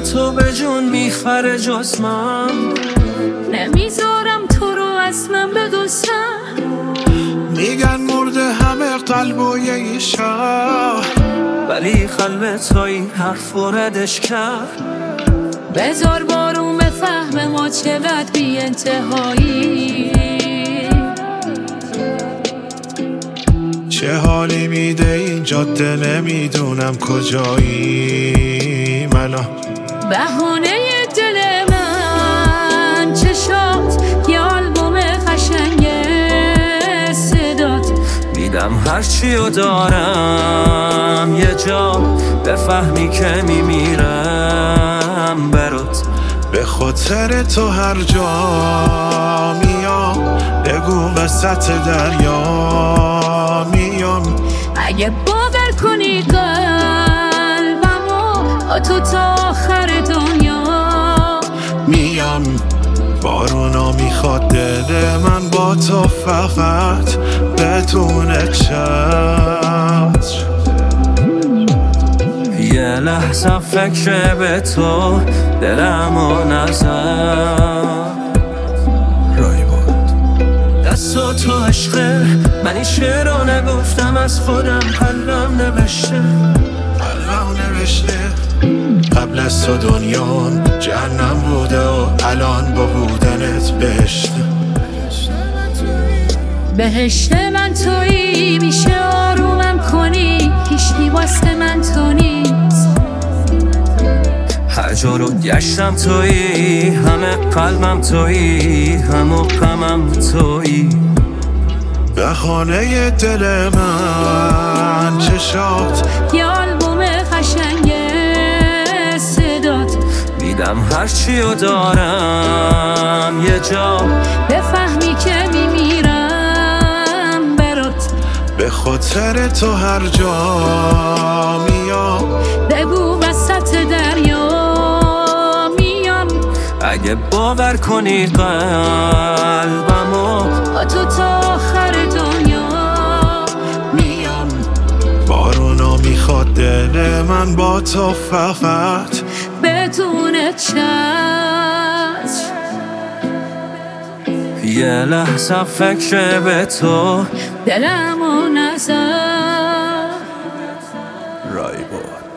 تو به جون میخره جز من. نمیذارم تو رو از من بدوزم. میگن مرده همه قلب و یه شهر، ولی قلب توی حرف و ردش کرد. بذار بارون بفهمه ما چقدر بی انتهایی. چه حالی میده این جاده نمیدونم کجایی. منو بهانه دل من چشات یه آلبوم قشنگ صدات. میدم هرچیو دارم یه جا بفهمی که میمیرم برات. به خاطر تو هر جا میام، بگو وسط دریا میام. اگه باور کنی قلبمو تو تا آخر دنیا میام. بارونا میخواد دل من با تو فقط بتونه چشم. یه لحظه فکر به تو دلمو نزد. رای بود دست تو عشقه، من این شعر رو نگفتم از خودم، قلبم نوشته. قبل از تو دنیام جهنم بوده و الان با بودنت بهشته. بهشت من تویی، میشه آرومم کنی، هیچکی واسه من تو نیست. هر جا رو گشتم تویی، همه قلبم تویی، همه غمم تویی. بهانه دل من چشات یه آلبوم قشنگ صدات. میدم هرچیو دارم یه جا بفهمی که میمیرم برات. به خاطر تو هر جا میام، بگو وسط دریا میام. اگه باور کنی قلبمو تو تا آخر دنیا میام. بارونا میخواد دل من با تو فقط بدون چشم. یه لحظه فکر به تو دلمو نزد. رای بود.